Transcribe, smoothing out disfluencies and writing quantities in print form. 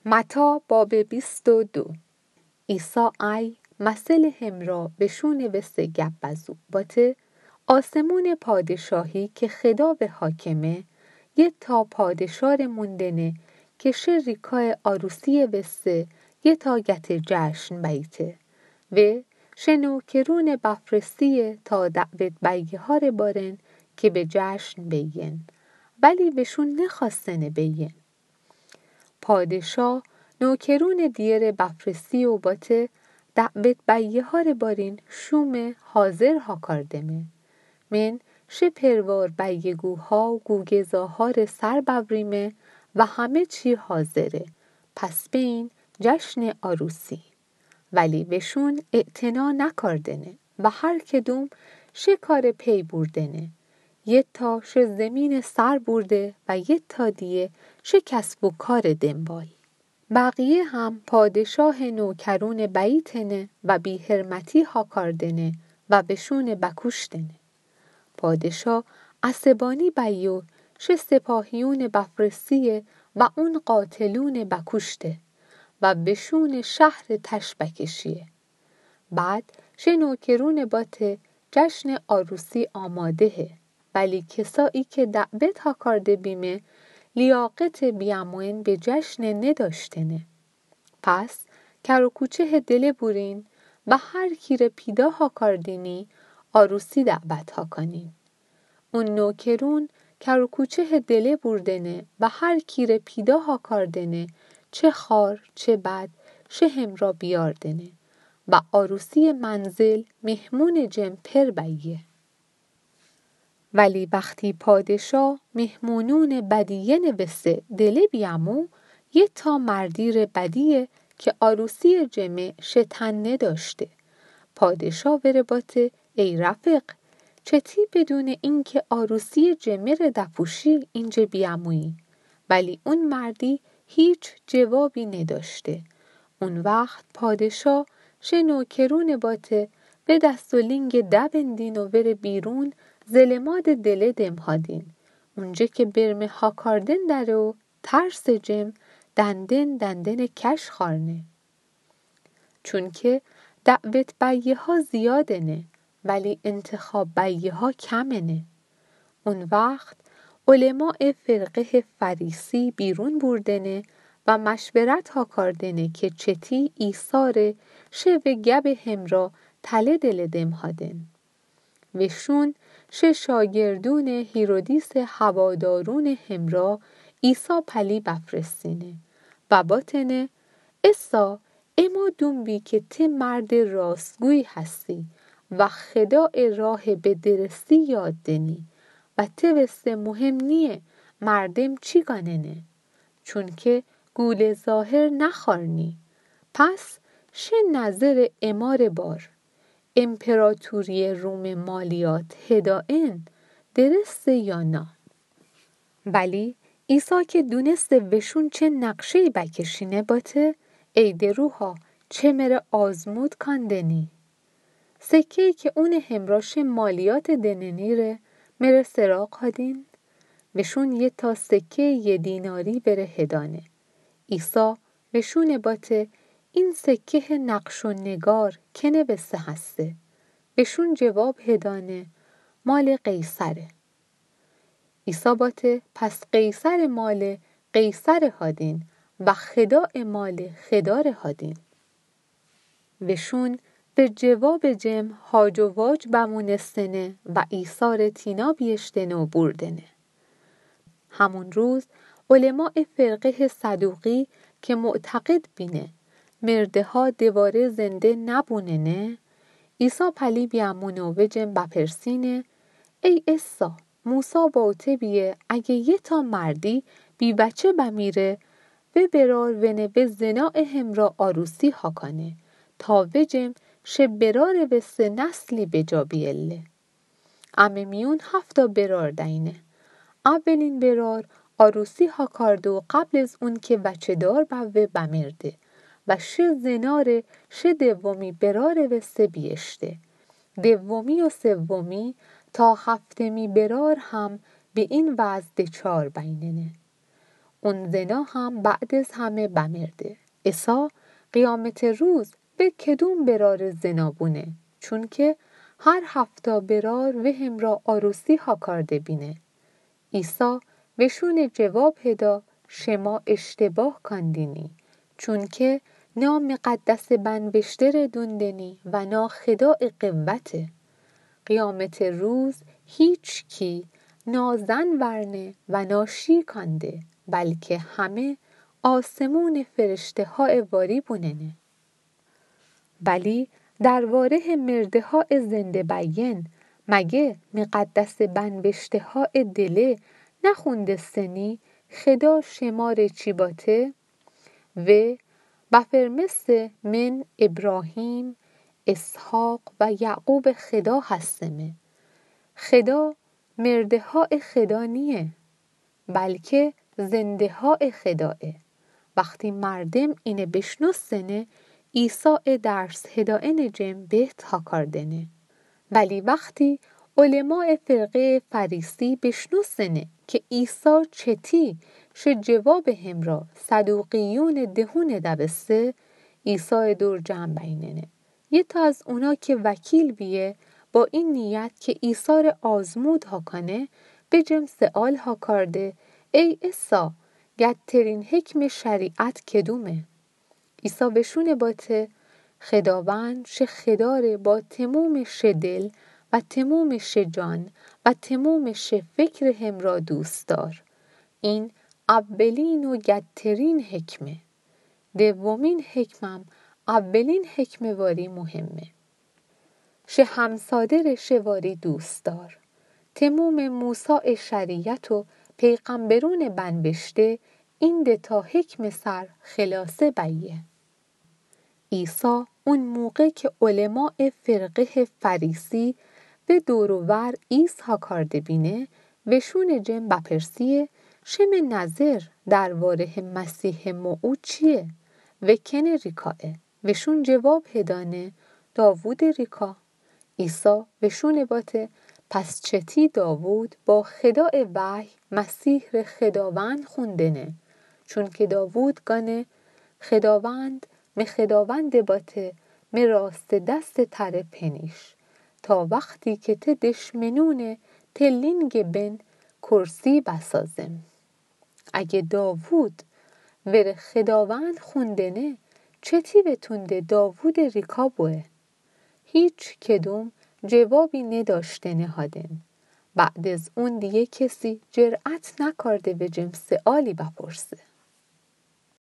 متی باب 22. عیسی ای مثل همرا بشون وسته گبزو باته آسمون پادشاهی که خدا به حاکمه یه تا پادشار موندنه که شریکای آروسی وسته یه تا گت جشن بیته و شنو کرون بفرستیه تا دعوت بیگه ها رو بارن که به جشن بیین ولی بهشون نخواستنه بیین. پادشاه نوکرون دیر بفرستی و باته دعوت بیگه ها رو بارین شوم حاضر ها کردمه من پروار بیگوها و گوگزاها رو سر ببریمه و همه چی حاضره پس بین جشن آروسی ولی بهشون اعتنا نکردنه و هر کدوم کار پی بردنه یه تا زمین سر برده و یه تا دیه کسب و کار دنبال. بقیه هم پادشاه نوکرون بیتنه و بی حرمتی ها کردنه و بشون بکشتنه. پادشاه عصبانی بیو سپاهیون بفرستیه و اون قاتلون بکشته و بشون شهر تشبکشیه. بعد نوکرون باته جشن آروسی آمادهه ولی کسایی که دعوت ها کرده بیمه لیاقت بیاموین به جشن نداشتنه. پس کروکوچه دل بورین و هر کیر پیدا ها کردینی آروسی دعوت ها کنین. اون نوکرون کروکوچه دل بردنه و هر کیر پیدا ها کردنه چه خار چه بد چه همرا بیاردنه و آروسی منزل مهمون جم پر بیه. ولی وقتی پادشاه مهمونون بدیه نوسته دل بیامو یه تا مردیر بدیه که آروسی جمع شتن نداشته. پادشاه بره باته ای رفیق چتی بدون اینکه آروسی جمع رو دپوشی اینجا بیامویی ولی اون مردی هیچ جوابی نداشته. اون وقت پادشاه نوکرون باته به دست و لینگ دبندین و بره بیرون زلماد دل دمهادین اونجا که برمه ها کاردن داره و ترس جم دندن کش خارنه چون که دعوت بیه ها زیاده نه ولی انتخاب بیه ها کمه نه. اون وقت علماء فرقه فریسی بیرون بردنه و مشورت ها کردنه که چتی ایثار شو گب همرا تله دل دمهادن وشون شاگردون هیرودیس هوادارون همرا عیسی پلی بفرستینه و باتنه اسا اما دنبی که ته مرد راستگوی هستی و خداع راه به درستی یاد دنی و ته وسته مهم نیه مردم چی گاننه چون که گول ظاهر نخارنی پس نظر امار بار امپراتوری روم مالیات هدائن درسته یا نه. ولی عیسی که دونسته وشون چه نقشه بکشینه باته ای دروها چه مره آزمود کندنی سکه‌ای که اون همراش مالیات دننیره مره سراغ هادین وشون یه تا سکه 1 دیناری بره هدانه. عیسی وشون باته این سکه نقش و نگار که نوسته هسته بهشون جواب هدانه مال قیصره. عیسی باته پس قیصر مال قیصر هادین و خداع مال خدار هادین وشون به جواب جم هاج و واج بمونستنه و ایثار تینا بیشتنه و بردنه. همون روز علماء فرقه صدوقی که معتقد بینه مرده ها دواره زنده نبونه نه عیسی پلی بیامونه و جم بپرسینه ای اسا موسا باوته بیه اگه یه تا مردی بی بچه بمیره و برار ونه به زناع همرا آروسی ها کنه تا وجم برار وسته نسلی به جا بیله. امه میون 7 برار دینه. اولین برار آروسی ها کرده و قبل از اون که بچه دار بوه بمیرده و زناره دومی برار وسته بیشته. دومی و سومی تا 7می برار هم به این وضع 4 بیننه. اون زنا هم بعد از همه بمرده. عیسی قیامت روز به کدوم برار زنا بونه؟ چون که هر هفته برار و هم را آروسی ها کرده بینه. عیسی بهشون جواب هدا شما اشتباه کندینی، چون که نا مقدس بنبشتر دوندنی و نا خداع قوته. قیامت روز هیچ کی نازن ورنه و ناشی کنده، بلکه همه آسمون فرشته ها واری بوننه. بلی درباره مرده ها زنده بیین مگه مقدس بنبشته ها دله نخونده سنی خدا شمار چی باته؟ و بفرمسته من ابراهیم، اسحاق و یعقوب خدا هستمه. خدا مرده ها خدا نیه، بلکه زنده ها خداه. وقتی مردم اینه بشنوسنه عیسی درس هدایه نجم بهت ها کردنه. ولی وقتی علماء فرقه فریسی بشنوسنه که عیسی چتی شه جواب هم را صدوقیون دهونه دبسته، عیسی دور جمع بیننه. یه تا از اونا که وکیل بیه با این نیت که عیسی را آزمود ها کنه به جم سؤال ها کرده ای عیسی گدترین حکم شریعت کدومه؟ عیسی بشونه باته خداوند شه خداره با تموم شه دل و تموم شه جان و تموم شه فکر هم را دوست دار. این اولین و گدترین حکمه. دومین حکمم اولین حکم واری مهمه. شه همسادر شه واری دوست دار. تموم موسی شریعت و پیغمبرون بنبشته این دتا حکم سر خلاصه بیه. عیسی اون موقع که علماء فرقه فریسی به دور و ور ایسا کرده بینه وشون جم بپرسیه شم نظر درباره مسیح موعود چیه؟ و کنه ریکاه؟ وشون جواب هدانه داوود ریکا. عیسی وشون باته پس چتی داوود با خداع وحی مسیح ر خداوند خوندنه، چون که داوود گانه خداوند می خداوند باته می راست دست تر پنیش تا وقتی که ته دشمنونه تلینگ بن کرسی بسازم. اگه داوود ور خداوند خوندنه چتی بتونده داوود ریکا بوه؟ هیچ کدوم جوابی نداشته نهادن. بعد از اون دیگه کسی جرأت نکرده به جم سؤالی بپرسه.